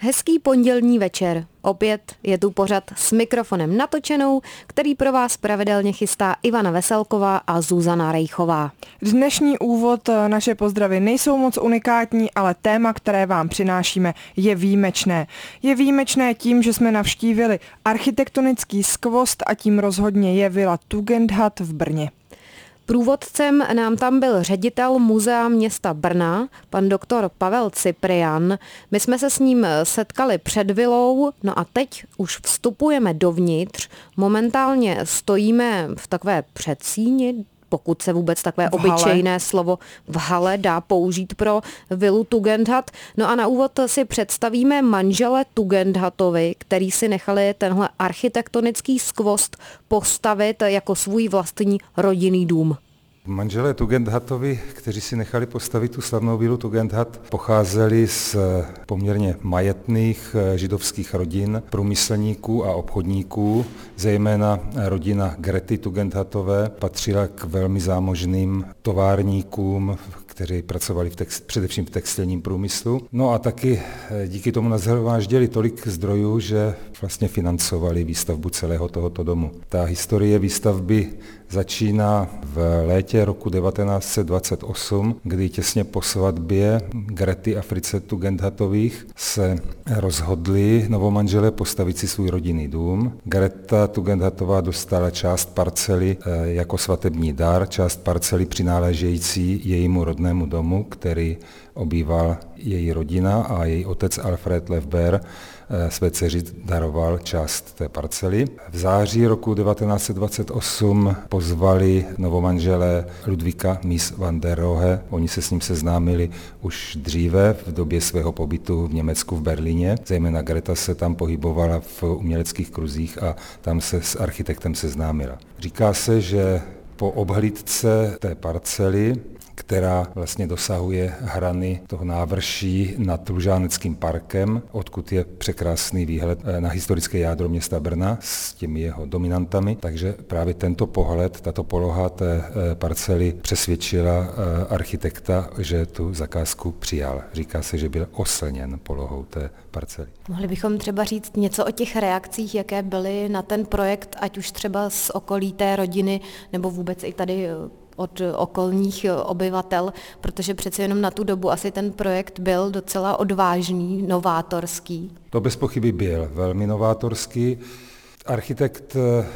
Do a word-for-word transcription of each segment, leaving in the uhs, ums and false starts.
Hezký pondělní večer. Opět je tu pořad s mikrofonem natočenou, který pro vás pravidelně chystá Ivana Veselková a Zuzana Rejchová. Dnešní úvod naše pozdravy nejsou moc unikátní, ale téma, které vám přinášíme, je výjimečné. Je výjimečné tím, že jsme navštívili architektonický skvost a tím rozhodně je vila Tugendhat v Brně. Průvodcem nám tam byl ředitel Muzea města Brna, pan doktor Pavel Cyprian. My jsme se s ním setkali před vilou, no a teď už vstupujeme dovnitř. Momentálně stojíme v takové předsíni, pokud se vůbec takové v obyčejné hale. slovo v hale dá použít pro vilu Tugendhat. No a na úvod si představíme manžele Tugendhatovi, který si nechali tenhle architektonický skvost postavit jako svůj vlastní rodinný dům. Manželé Tugendhatovi, kteří si nechali postavit tu slavnou vilu Tugendhat, pocházeli z poměrně majetných židovských rodin, průmyslníků a obchodníků. Zejména rodina Grety Tugendhatové patřila k velmi zámožným továrníkům, kteří pracovali v text, především v textilním průmyslu. No a taky díky tomu nashromáždili tolik zdrojů, že vlastně financovali výstavbu celého tohoto domu. Ta historie výstavby začíná v létě roku devatenáct set dvacet osm, kdy těsně po svatbě Grety a Fritze Tugendhatových se rozhodli novomanželé postavit si svůj rodinný dům. Greta Tugendhatová dostala část parcely jako svatební dar, část parcely přináležející jejímu rodnému domu, který obýval její rodina, a její otec Alfred Lefber své dceři daroval část té parcely. V září roku devatenáct set dvacet osm pozvali novomanželé Ludvíka Mies van der Rohe. Oni se s ním seznámili už dříve v době svého pobytu v Německu v Berlíně. Zejména Greta se tam pohybovala v uměleckých kruzích a tam se s architektem seznámila. Říká se, že po obhlídce té parcely, která vlastně dosahuje hrany toho návrší nad Lužáneckým parkem, odkud je překrásný výhled na historické jádro města Brna s těmi jeho dominantami. Takže právě tento pohled, tato poloha té parcely přesvědčila architekta, že tu zakázku přijal. Říká se, že byl oslněn polohou té parcely. Mohli bychom třeba říct něco o těch reakcích, jaké byly na ten projekt, ať už třeba z okolí té rodiny, nebo vůbec i tady od okolních obyvatel, protože přece jenom na tu dobu asi ten projekt byl docela odvážný, novátorský. To bez pochyby byl velmi novátorský. Architekt,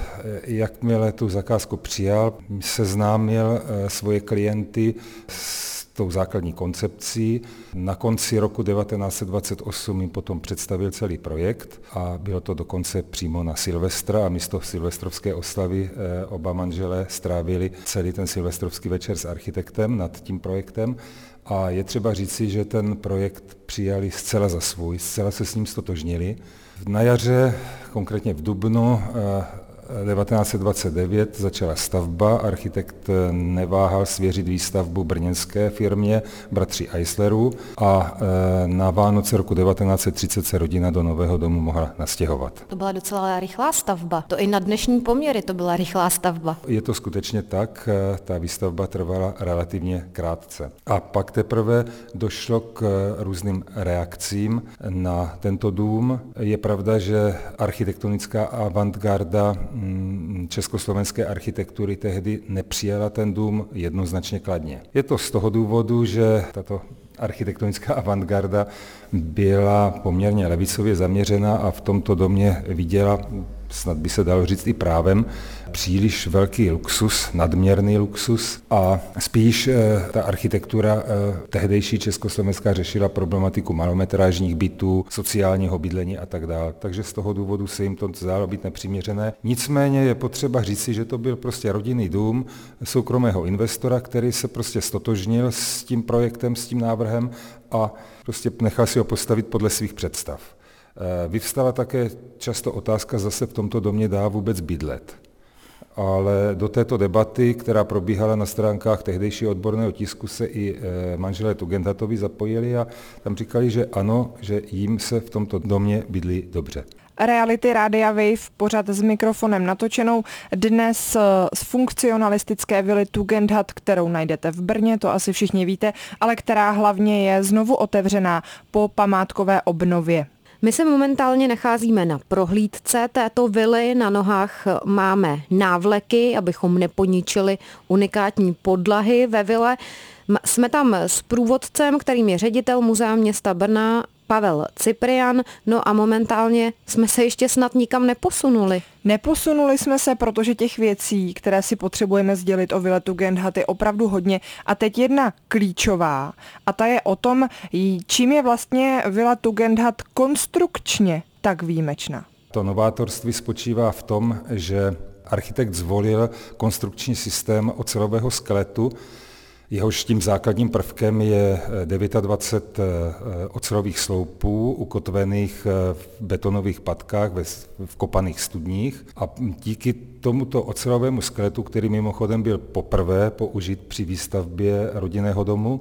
jakmile tu zakázku přijal, seznámil svoje klienty s tou základní koncepcí. Na konci roku devatenáct set dvacet osm jim potom představil celý projekt a bylo to dokonce přímo na Silvestra a místo silvestrovské oslavy oba manželé strávili celý ten silvestrovský večer s architektem nad tím projektem. A je třeba říci, že ten projekt přijali zcela za svůj, zcela se s ním stotožnili. Na jaře, konkrétně v dubnu devatenáct set dvacet devět začala stavba. Architekt neváhal svěřit výstavbu brněnské firmě bratří Eislerů a na Vánoce roku devatenáct set třicet se rodina do nového domu mohla nastěhovat. To byla docela rychlá stavba. To i na dnešní poměry to byla rychlá stavba. Je to skutečně tak, ta výstavba trvala relativně krátce. A pak teprve došlo k různým reakcím na tento dům. Je pravda, že architektonická avantgarda československé architektury tehdy nepřijala ten dům jednoznačně kladně. Je to z toho důvodu, že tato architektonická avantgarda byla poměrně levicově zaměřena a v tomto domě viděla, snad by se dalo říct i právem, příliš velký luxus, nadměrný luxus a spíš ta architektura tehdejší československá řešila problematiku malometrážních bytů, sociálního bydlení a tak dále. Takže z toho důvodu se jim to zdálo být nepřiměřené. Nicméně je potřeba říci, že to byl prostě rodinný dům soukromého investora, který se prostě stotožnil s tím projektem, s tím návrhem a prostě nechal si ho postavit podle svých představ. Vyvstala také často otázka, zase v tomto domě dá vůbec bydlet. Ale do této debaty, která probíhala na stránkách tehdejšího odborného tisku, se i manželé Tugendhatovi zapojili a tam říkali, že ano, že jim se v tomto domě bydlí dobře. Reality Rádia Wave, pořad s mikrofonem natočenou, dnes z funkcionalistické vily Tugendhat, kterou najdete v Brně, to asi všichni víte, ale která hlavně je znovu otevřená po památkové obnově. My se momentálně nacházíme na prohlídce této vily, na nohách máme návleky, abychom neponičili unikátní podlahy ve vile. Jsme tam s průvodcem, kterým je ředitel Muzea města Brna, Pavel Cyprian, no a momentálně jsme se ještě snad nikam neposunuli. Neposunuli jsme se, protože těch věcí, které si potřebujeme sdělit o vile Tugendhat, je opravdu hodně. A teď jedna klíčová, a ta je o tom, čím je vlastně vila Tugendhat konstrukčně tak výjimečná. To novátorství spočívá v tom, že architekt zvolil konstrukční systém ocelového skeletu. Jehož tím základním prvkem je dvacet devět ocelových sloupů ukotvených v betonových patkách ve vkopaných studních. A díky tomuto ocelovému skeletu, který mimochodem byl poprvé použit při výstavbě rodinného domu,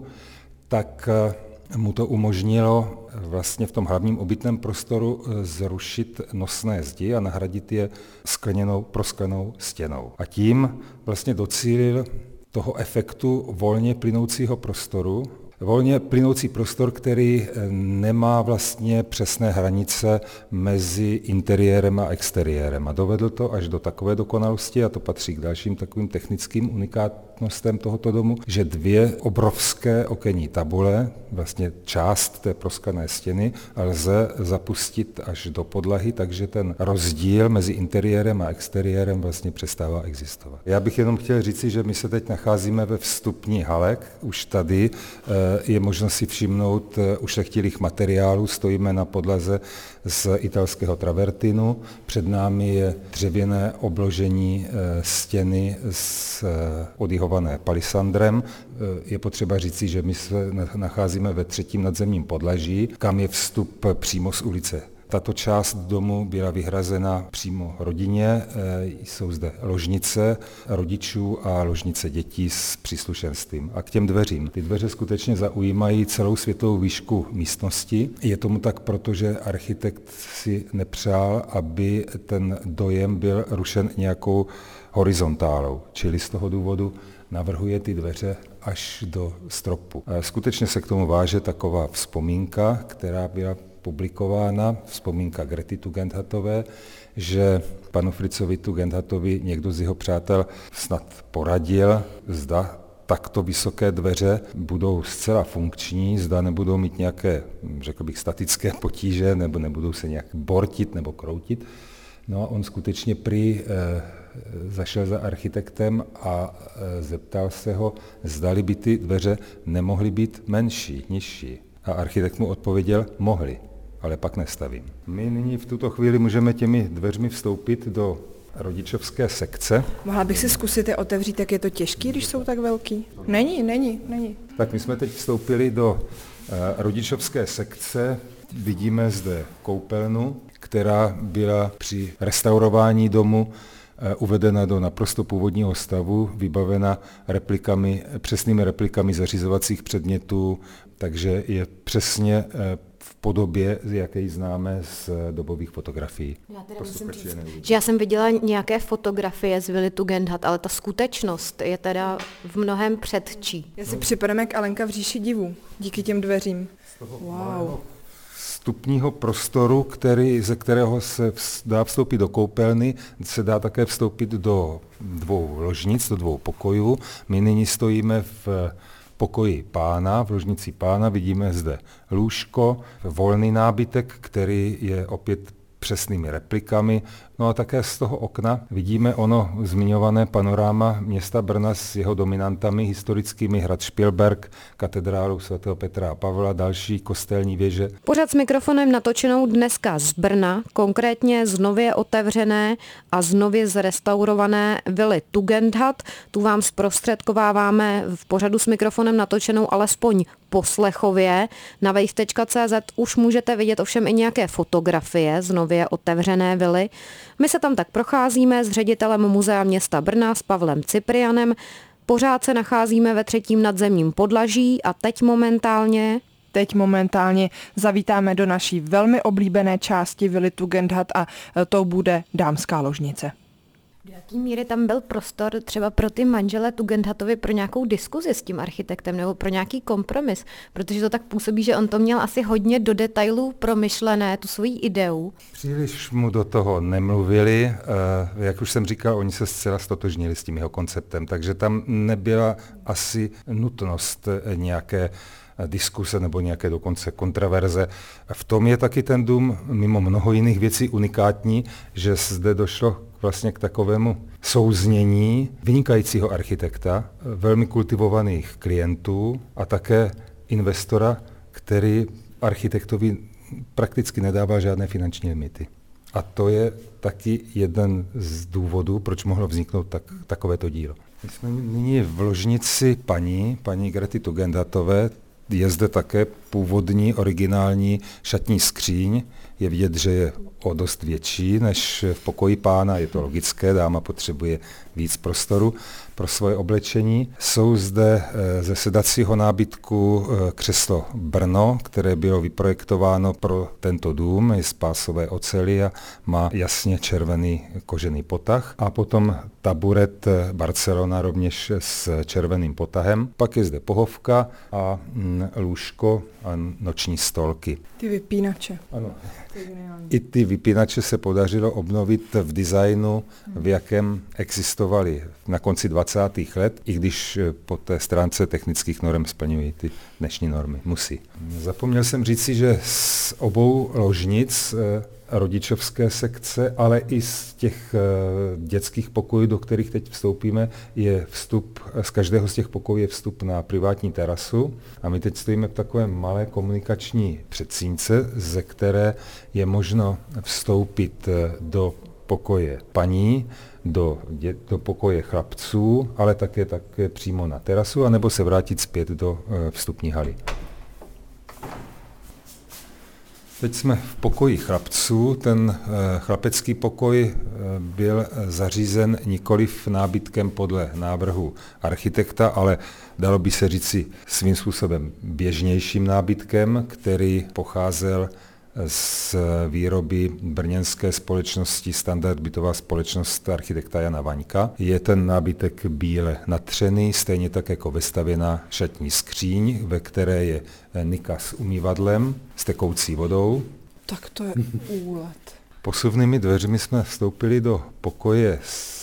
tak mu to umožnilo vlastně v tom hlavním obytném prostoru zrušit nosné zdi a nahradit je skleněnou, prosklenou stěnou. A tím vlastně docílil toho efektu volně plynoucího prostoru. Volně plynoucí prostor, který nemá vlastně přesné hranice mezi interiérem a exteriérem. A dovedl to až do takové dokonalosti, a to patří k dalším takovým technickým unikátnostem tohoto domu, že dvě obrovské okenní tabule, vlastně část té prosklené stěny, lze zapustit až do podlahy, takže ten rozdíl mezi interiérem a exteriérem vlastně přestává existovat. Já bych jenom chtěl říci, že my se teď nacházíme ve vstupní hale, už tady je možno si všimnout ušlechtilých materiálů, stojíme na podlaze z italského travertinu, před námi je dřevěné obložení stěny s odjihované palisandrem. Je potřeba říci, že my se nacházíme ve třetím nadzemním podlaží, kam je vstup přímo z ulice. Tato část domu byla vyhrazena přímo rodině, jsou zde ložnice rodičů a ložnice dětí s příslušenstvím. A k těm dveřím. Ty dveře skutečně zaujímají celou světovou výšku místnosti. Je tomu tak, protože architekt si nepřál, aby ten dojem byl rušen nějakou horizontálou, čili z toho důvodu navrhuje ty dveře až do stropu. Skutečně se k tomu váže taková vzpomínka, která byla publikována, vzpomínka Grety Tugendhatové, že panu Fritzovi Tugendhatovi někdo z jeho přátel snad poradil, zda takto vysoké dveře budou zcela funkční, zda nebudou mít nějaké, řekl bych, statické potíže, nebo nebudou se nějak bortit nebo kroutit. No a on skutečně prý eh, zašel za architektem a eh, zeptal se ho, zdali by ty dveře nemohly být menší, nižší. A architekt mu odpověděl, mohli, ale pak nestavím. My nyní v tuto chvíli můžeme těmi dveřmi vstoupit do rodičovské sekce. Mohla bych si zkusit je otevřít, jak je to těžký, když jsou tak velký? Není, není, není. Tak my jsme teď vstoupili do uh, rodičovské sekce. Vidíme zde koupelnu, která byla při restaurování domu uvedena do naprosto původního stavu, vybavena replikami, přesnými replikami zařizovacích předmětů, takže je přesně v podobě, jaké ji známe z dobových fotografií. Já teda musím říct, že já jsem viděla nějaké fotografie z vily Tugendhat, ale ta skutečnost je teda v mnohem předčí. Já si připadám jak Alenka v říši divů, díky těm dveřím. Wow. Vstupního prostoru, který, ze kterého se dá vstoupit do koupelny, se dá také vstoupit do dvou ložnic, do dvou pokojů. My nyní stojíme v pokoji pána, v ložnici pána, vidíme zde lůžko, volný nábytek, který je opět přesnými replikami. No a také z toho okna vidíme ono zmiňované panoráma města Brna s jeho dominantami historickými, hrad Špilberk, katedrálu svatého Petra a Pavla, další kostelní věže. Pořád s mikrofonem natočenou dneska z Brna, konkrétně z nově otevřené a z nově zrestaurované vily Tugendhat. Tu vám zprostředkováváme v pořadu s mikrofonem natočenou alespoň poslechově. Na wave tečka cé zet už můžete vidět ovšem i nějaké fotografie z nově otevřené vily. My se tam tak procházíme s ředitelem Muzea města Brna, s Pavlem Cyprianem. Pořád se nacházíme ve třetím nadzemním podlaží a teď momentálně... Teď momentálně zavítáme do naší velmi oblíbené části vily Tugendhat a to bude dámská ložnice. Do jaký míry tam byl prostor třeba pro ty manžele Tugendhatovi pro nějakou diskuzi s tím architektem nebo pro nějaký kompromis? Protože to tak působí, že on to měl asi hodně do detailů promyšlené, tu svoji ideu. Příliš mu do toho nemluvili, jak už jsem říkal, oni se zcela stotožnili s tím jeho konceptem, takže tam nebyla asi nutnost nějaké diskuse nebo nějaké dokonce kontraverze. V tom je taky ten dům mimo mnoho jiných věcí unikátní, že zde došlo vlastně k takovému souznění vynikajícího architekta, velmi kultivovaných klientů a také investora, který architektovi prakticky nedává žádné finanční limity. A to je taky jeden z důvodů, proč mohlo vzniknout tak, takovéto dílo. My jsme nyní v ložnici paní, paní Grety Tugendhatové. Je zde také původní, originální šatní skříň. Je vidět, že je o dost větší než v pokoji pána. Je to logické, dáma potřebuje víc prostoru pro svoje oblečení. Jsou zde ze sedacího nábytku křeslo Brno, které bylo vyprojektováno pro tento dům, je z pásové oceli a má jasně červený kožený potah. A potom taburet Barcelona rovněž s červeným potahem. Pak je zde pohovka a lůžko a noční stolky. Ty vypínače. Ano. I ty vypínače se podařilo obnovit v designu, v jakém existovaly na konci dvacátých let, i když po té stránce technických norm splňují ty dnešní normy. Musí. Zapomněl jsem říci, že z obou ložnic rodičovské sekce, ale i z těch dětských pokojů, do kterých teď vstoupíme, je vstup, z každého z těch pokojů je vstup na privátní terasu a my teď stojíme v takové malé komunikační předsínce, ze které je možno vstoupit do pokoje paní, do, dě, do pokoje chlapců, ale také, také přímo na terasu, anebo se vrátit zpět do vstupní haly. Teď jsme v pokoji chlapců. Ten chlapecký pokoj byl zařízen nikoliv nábytkem podle návrhu architekta, ale dalo by se říci svým způsobem běžnějším nábytkem, který pocházel z výroby brněnské společnosti Standard bytová společnost architekta Jana Vaňka. Je ten nábytek bíle natřený, stejně tak jako vestavěná šatní skříň, ve které je nika s umývadlem, s tekoucí vodou. Tak to je úlet. Posuvnými dveřmi jsme vstoupili do pokoje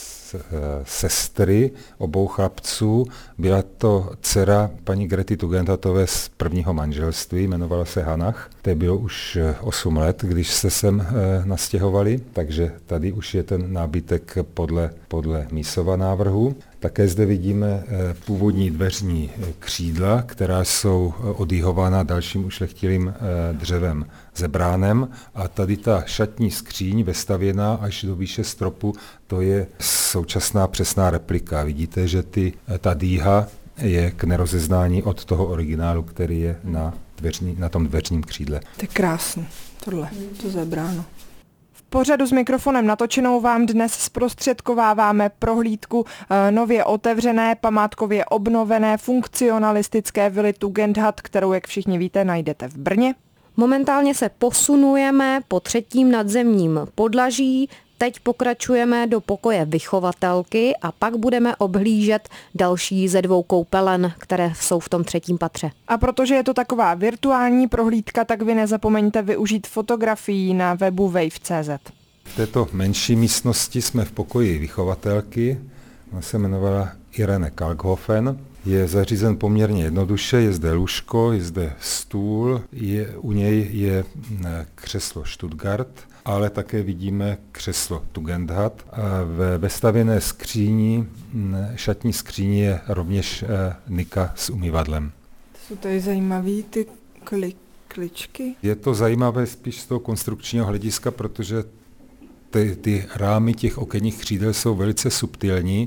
sestry obou chlapců. Byla to dcera paní Grety Tugendhatové z prvního manželství, jmenovala se Hanach. To bylo už osm let, když se sem e, nastěhovali, takže tady už je ten nábytek podle, podle Mísova návrhu. Také zde vidíme e, původní dveřní křídla, která jsou odjihována dalším ušlechtilým e, dřevem zebránem. A tady ta šatní skříň vestavěná až do výše stropu, to je současná přesná replika. Vidíte, že ty, ta dýha je k nerozeznání od toho originálu, který je na, dveřní, na tom dveřním křídle. To je krásný, tohle, to zebráno. V pořadu s mikrofonem natočenou vám dnes zprostředkováváme prohlídku nově otevřené, památkově obnovené, funkcionalistické vily Tugendhat, kterou, jak všichni víte, najdete v Brně. Momentálně se posunujeme po třetím nadzemním podlaží. Teď pokračujeme do pokoje vychovatelky a pak budeme obhlížet další ze dvou koupelen, které jsou v tom třetím patře. A protože je to taková virtuální prohlídka, tak vy nezapomeňte využít fotografií na webu wave tečka cé zet. V této menší místnosti jsme v pokoji vychovatelky. Ona se jmenovala Irene Kalkhofen. Je zařízen poměrně jednoduše, je zde lůžko, je zde stůl, je, u něj je křeslo Stuttgart, ale také vidíme křeslo Tugendhat. Ve vestavěné skříni, šatní skříni je rovněž nika s umyvadlem. To jsou tady zajímavé ty kli, kličky. Je to zajímavé spíš z toho konstrukčního hlediska, protože Ty, ty rámy těch okenních křídel jsou velice subtilní,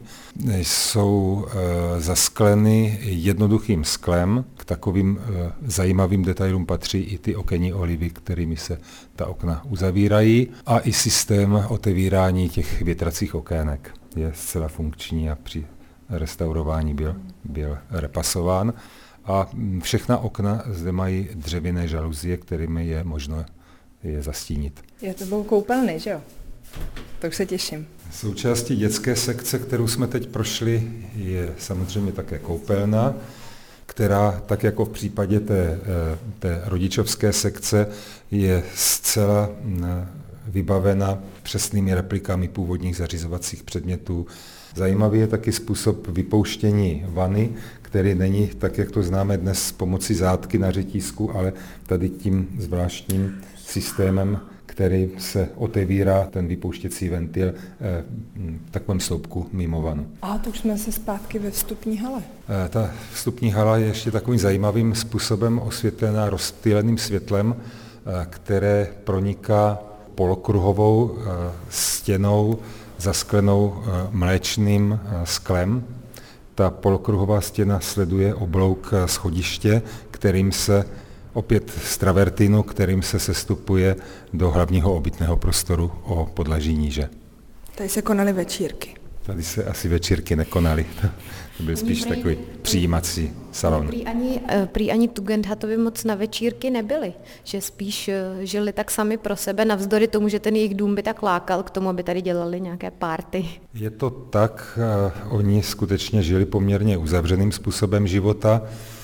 jsou e, zaskleny jednoduchým sklem. K takovým e, zajímavým detailům patří i ty okenní olivy, kterými se ta okna uzavírají, a i systém otevírání těch větracích okének je zcela funkční a při restaurování byl, byl repasován. A všechna okna zde mají dřevěné žaluzie, kterými je možno je zastínit. Je to byl koupelny, že jo? to už se těším. Součástí dětské sekce, kterou jsme teď prošli, je samozřejmě také koupelna, která, tak jako v případě té, té rodičovské sekce, je zcela vybavena přesnými replikami původních zařizovacích předmětů. Zajímavý je taky způsob vypouštění vany, který není tak, jak to známe dnes, pomocí zátky na řetízku, ale tady tím zvláštním systémem, který se otevírá, ten vypouštěcí ventil v takovém sloupku mimo vanu. A to už jsme se zpátky ve vstupní hale. Ta vstupní hala je ještě takovým zajímavým způsobem osvětlená rozptýleným světlem, které proniká polokruhovou stěnou zasklenou mléčným sklem. Ta polokruhová stěna sleduje oblouk schodiště, kterým se opět z travertinu, kterým se sestupuje do hlavního obytného prostoru o podlaží níže. Tady se konaly večírky. Tady se asi večírky nekonaly. To byl spíš prý, takový přijímací salon. Prý ani, prý ani Tugendhatovi moc na večírky nebyli, že spíš žili tak sami pro sebe, navzdory tomu, že ten jejich dům by tak lákal k tomu, aby tady dělali nějaké párty. Je to tak, oni skutečně žili poměrně uzavřeným způsobem života.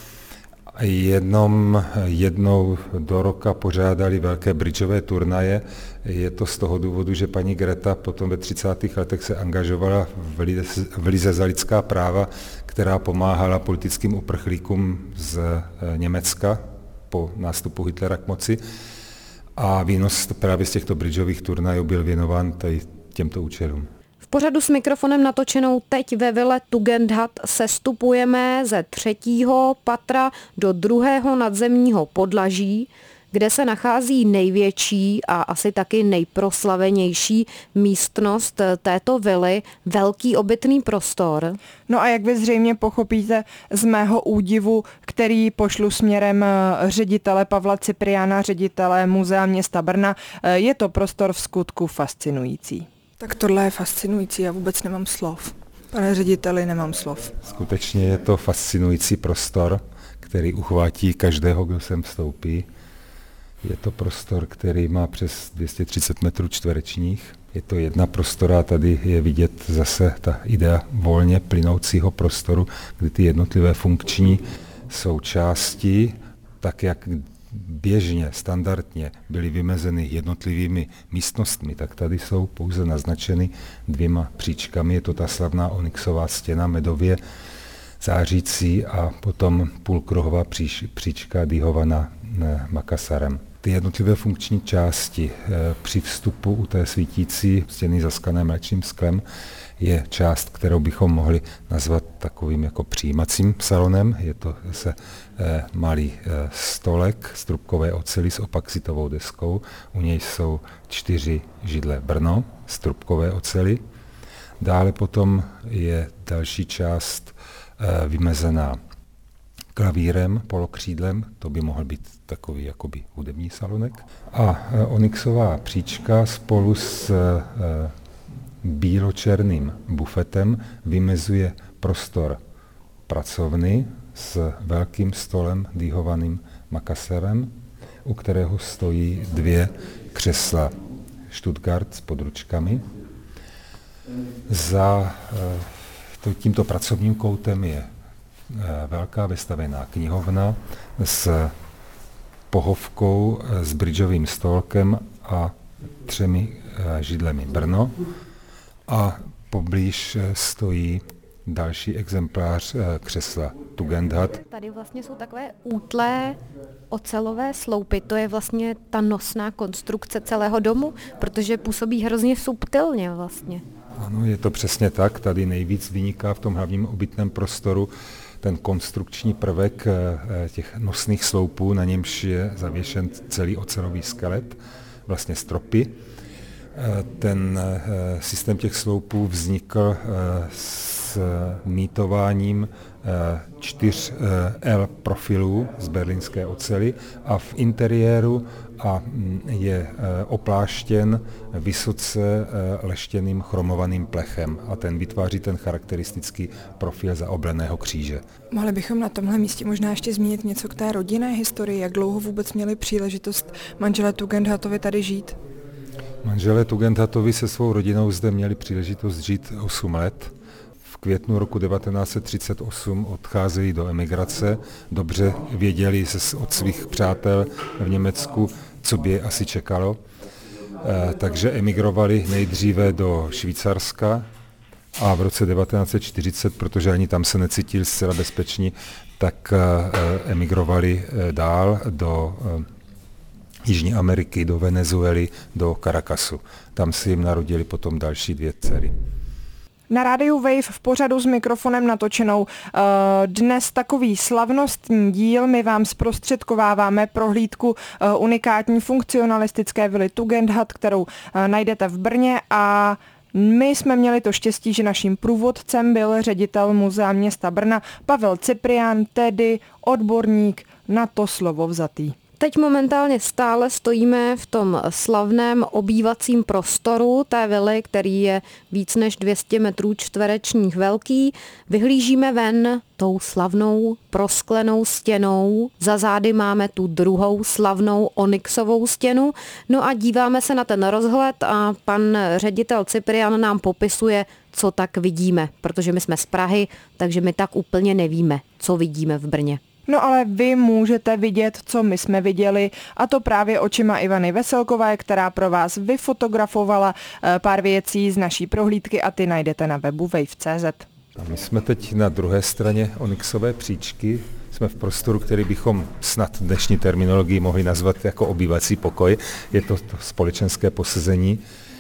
Jenom jednou do roka pořádali velké bridžové turnaje. Je to z toho důvodu, že paní Greta potom ve třicátých letech se angažovala v Lize za lidská práva, která pomáhala politickým uprchlíkům z Německa po nástupu Hitlera k moci. A výnos právě z těchto bridžových turnajů byl věnován tady těmto účelům. V pořadu s mikrofonem natočenou teď ve vile Tugendhat sestupujeme ze třetího patra do druhého nadzemního podlaží, kde se nachází největší a asi taky nejproslavenější místnost této vily, velký obytný prostor. No a jak vy zřejmě pochopíte z mého údivu, který pošlu směrem ředitele Pavla Cypriana, ředitele Muzea města Brna, je to prostor v skutku fascinující. Tak tohle je fascinující, já vůbec nemám slov. Pane řediteli, nemám slov. Skutečně je to fascinující prostor, který uchvátí každého, kdo sem vstoupí. Je to prostor, který má přes dvě stě třicet metrů čtverečních. Je to jedna prostora, tady je vidět zase ta idea volně plynoucího prostoru, kdy ty jednotlivé funkční součásti, tak jak běžně, standardně byly vymezeny jednotlivými místnostmi, tak tady jsou pouze naznačeny dvěma příčkami. Je to ta slavná onyxová stěna medově zářící a potom půlkruhová příč, příčka dihovaná makasarem. Ty jednotlivé funkční části při vstupu u té svítící stěny zasklené mléčným sklem je část, kterou bychom mohli nazvat takovým jako přijímacím salonem. Je to zase eh, malý eh, stolek z trubkové oceli s opaxitovou deskou. U něj jsou čtyři židle Brno z trubkové oceli. Dále potom je další část eh, vymezená klavírem, polokřídlem, to by mohl být takový jakoby hudební salonek. A eh, onyxová příčka spolu s eh, bíločerným bufetem vymezuje prostor pracovny s velkým stolem dýhovaným makasarem, u kterého stojí dvě křesla Stuttgart s područkami. Za to, tímto pracovním koutem je velká vystavená knihovna s pohovkou, s bridžovým stolkem a třemi židlemi Brno. A poblíž stojí další exemplář křesla Tugendhat. Tady vlastně jsou takové útlé ocelové sloupy, to je vlastně ta nosná konstrukce celého domu, protože působí hrozně subtilně vlastně. Ano, je to přesně tak, tady nejvíc vyniká v tom hlavním obytném prostoru ten konstrukční prvek těch nosných sloupů, na němž je zavěšen celý ocelový skelet, vlastně stropy. Ten systém těch sloupů vznikl s mítováním čtyř L profilů z berlínské oceli a v interiéru a je opláštěn vysoce leštěným chromovaným plechem a ten vytváří ten charakteristický profil zaobleného kříže. Mohli bychom na tomhle místě možná ještě zmínit něco k té rodinné historii, jak dlouho vůbec měli příležitost manželé Tugendhatovi tady žít? Manželé Tugendhatovi se svou rodinou zde měli příležitost žít osm let. V květnu roku devatenáct set třicet osm odcházeli do emigrace. Dobře věděli od svých přátel v Německu, co by je asi čekalo. E, takže emigrovali nejdříve do Švýcarska a v roce devatenáct set čtyřicet, protože ani tam se necítili zcela bezpeční, tak e, emigrovali e, dál do e, Jižní Ameriky, do Venezuely, do Caracasu. Tam si jim narodili potom další dvě dcery. Na rádiu Wave v pořadu s mikrofonem natočenou dnes takový slavnostní díl. My vám zprostředkováváme prohlídku unikátní funkcionalistické vily Tugendhat, kterou najdete v Brně, a my jsme měli to štěstí, že naším průvodcem byl ředitel Muzea města Brna Pavel Cyprian, tedy odborník na to slovo vzatý. Teď momentálně stále stojíme v tom slavném obývacím prostoru té vily, který je víc než dvě stě metrů čtverečních velký. Vyhlížíme ven tou slavnou prosklenou stěnou. Za zády máme tu druhou slavnou onyxovou stěnu. No a díváme se na ten rozhled a pan ředitel Cyprian nám popisuje, co tak vidíme, protože my jsme z Prahy, takže my tak úplně nevíme, co vidíme v Brně. No ale vy můžete vidět, co my jsme viděli, a to právě očima Ivany Veselkové, která pro vás vyfotografovala pár věcí z naší prohlídky a ty najdete na webu wave tečka cé zet. A my jsme teď na druhé straně onyxové příčky. Jsme v prostoru, který bychom snad dnešní terminologii mohli nazvat jako obývací pokoj. Je to, to společenské posezení.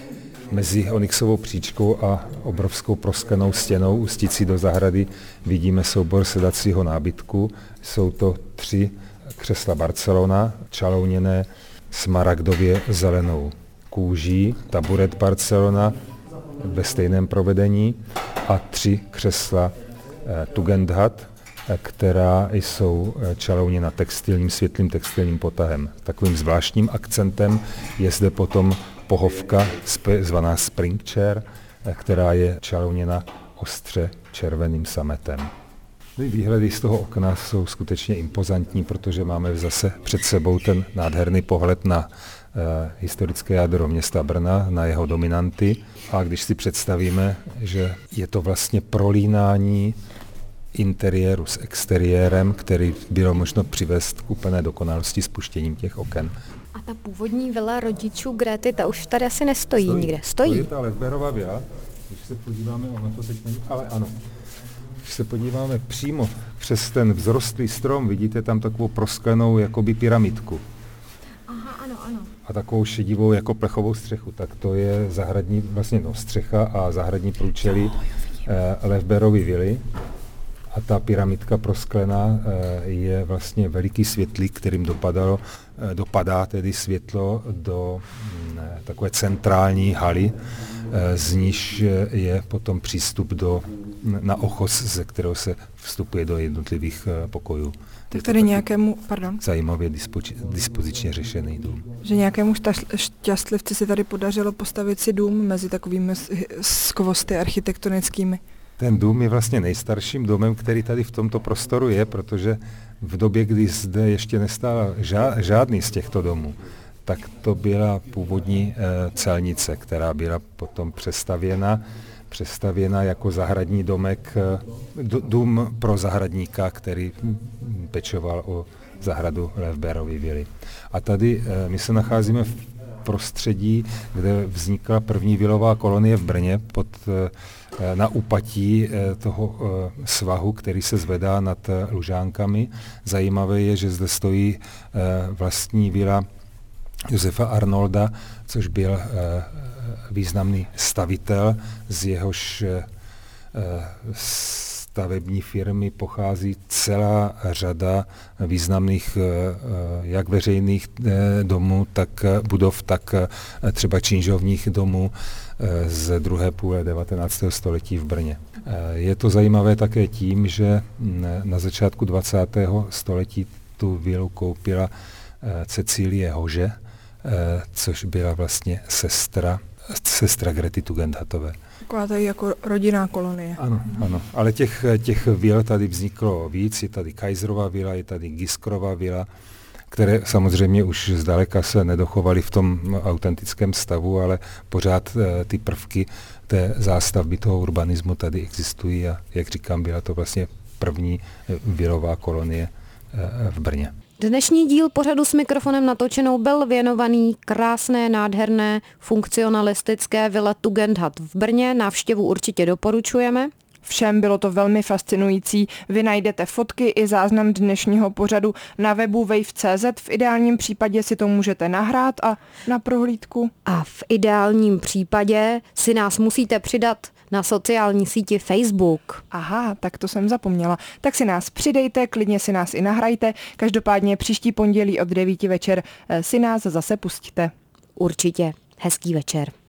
Mezi onyxovou příčkou a obrovskou prosklenou stěnou ústící do zahrady vidíme soubor sedacího nábytku. Jsou to tři křesla Barcelona, čalouněné smaragdově zelenou kůží, taburet Barcelona ve stejném provedení a tři křesla eh, Tugendhat, eh, která jsou čalouněna textilním, světlým textilním potahem. Takovým zvláštním akcentem je zde potom pohovka zvaná Spring Chair, která je čalouněna ostře červeným sametem. Výhledy z toho okna jsou skutečně impozantní, protože máme zase před sebou ten nádherný pohled na eh, historické jádro města Brna, na jeho dominanty. A když si představíme, že je to vlastně prolínání interiéru s exteriérem, který bylo možno přivést k úplné dokonalosti spuštěním těch oken. A ta původní vila rodičů Gréty, ta už tady asi nestojí Stojí. nikde. Stojí. To je ta Levberova vila, když se podíváme, ono to teď není, ale ano. Když se podíváme přímo přes ten vzrostlý strom, vidíte tam takovou prosklenou jakoby pyramidku. Aha, ano, ano. A takovou šedivou jako plechovou střechu. Tak to je zahradní, vlastně no, střecha a zahradní průčelí eh, Levberovy vily. A ta pyramidka prosklená je vlastně veliký světlík, kterým dopadalo, dopadá tedy světlo do takové centrální haly, z níž je potom přístup do, na ochos, ze kterého se vstupuje do jednotlivých pokojů. Tak tady nějakému, pardon. Zajímavě dispoči, dispozičně řešený dům. Že nějakému šťastlivci se tady podařilo postavit si dům mezi takovými skvosty architektonickými. Ten dům je vlastně nejstarším domem, který tady v tomto prostoru je, protože v době, kdy zde ještě nestál žádný z těchto domů, tak to byla původní e, celnice, která byla potom přestavěna, přestavěna jako zahradní domek, d- dům pro zahradníka, který pečoval o zahradu Levberovy vily. A tady e, my se nacházíme v prostředí, kde vznikla první vilová kolonie v Brně pod na úpatí toho svahu, který se zvedá nad Lužánkami. Zajímavé je, že zde stojí vlastní vila Josefa Arnolda, což byl významný stavitel, z jehož stavební firmy pochází celá řada významných jak veřejných domů, tak budov, tak třeba činžovních domů z druhé půle devatenáctého století v Brně. Je to zajímavé také tím, že na začátku dvacátého století tu vilu koupila Cecílie Hože, což byla vlastně sestra, sestra Grety Tugendhatové. Taková tady jako rodinná kolonie. Ano, ano. Ale těch, těch vil tady vzniklo víc. Je tady Kaiserova vila, je tady Giskorova vila, které samozřejmě už zdaleka se nedochovaly v tom autentickém stavu, ale pořád ty prvky té zástavby toho urbanismu tady existují a jak říkám, byla to vlastně první virová kolonie v Brně. Dnešní díl pořadu S mikrofonem natočenou byl věnovaný krásné, nádherné, funkcionalistické vile Tugendhat v Brně. Návštěvu určitě doporučujeme. Všem bylo to velmi fascinující. Vy najdete fotky i záznam dnešního pořadu na webu wave tečka cé zet. V ideálním případě si to můžete nahrát a na prohlídku. A v ideálním případě si nás musíte přidat na sociální síti Facebook. Aha, tak to jsem zapomněla. Tak si nás přidejte, klidně si nás i nahrajte. Každopádně příští pondělí od devíti večer si nás zase pustíte. Určitě. Hezký večer.